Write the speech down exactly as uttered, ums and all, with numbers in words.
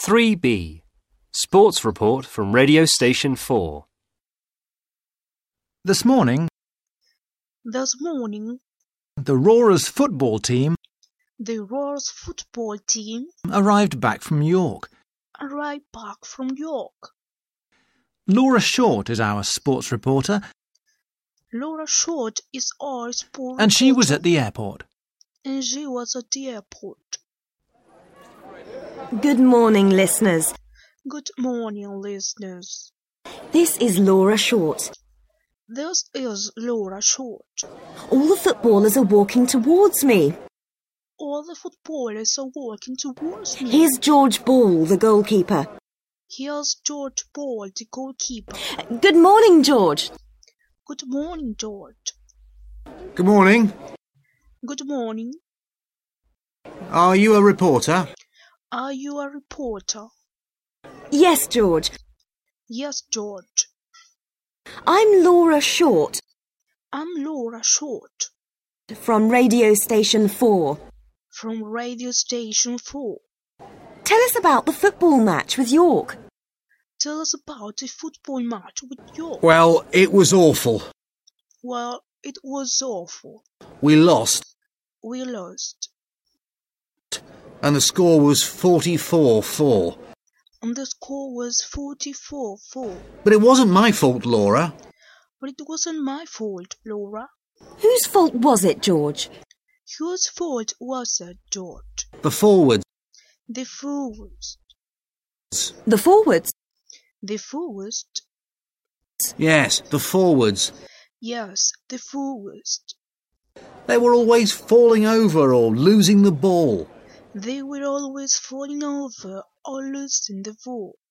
three B. Sports report from Radio Station four. This morning, This morning, the Roarers football team the Roarers football team arrived back from York. arrived back from York. Laura Short is our sports reporter, Laura Short is our sport and she was reporter, at the airport. and she was at the airport. Good morning, listeners. Good morning, listeners. This is Laura Short. This is Laura Short. All the footballers are walking towards me. All the footballers are walking towards me. Here's George Ball, the goalkeeper. Here's George Ball, the goalkeeper. Good morning, George. Good morning, George. Good morning. Good morning. Are you a reporter? Are you a reporter? Yes, George. Yes, George. I'm Laura Short I'm Laura Short from Radio Station four. from Radio Station four. Tell us about the football match with York. Tell us about the football match with York. Well, it was awful. Well, it was awful. We lost, We lost. and the score was forty-four four. And the score was forty-four four. But it wasn't my fault, Laura. But it wasn't my fault, Laura. Whose fault was it, George? Whose fault was it, George? The forwards. The forwards. The forwards. The forwards. Yes, the forwards. Yes, the forwards. They were always falling over or losing the ball. They were always falling over or losing the ball.